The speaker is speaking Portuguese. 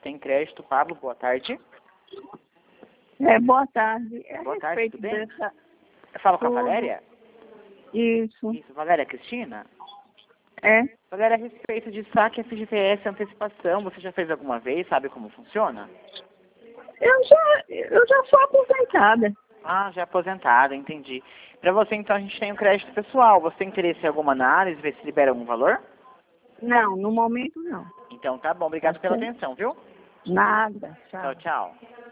Tem crédito, Pablo, boa tarde. Boa tarde. Boa tarde, tudo bem? Dessa... Eu falo com a Tudo. Valéria? Isso. Isso, Valéria Cristina? É. Valéria, a respeito de saque FGTS antecipação, você já fez alguma vez? Sabe como funciona? Eu já sou aposentada. Ah, já é aposentada, entendi. Para você, então, a gente tem o crédito pessoal. Você tem interesse em alguma análise, ver se libera algum valor? Não, no momento não. Então tá bom, obrigado Tá pela certo. atenção, viu? Nada. Tchau. Tchau, tchau.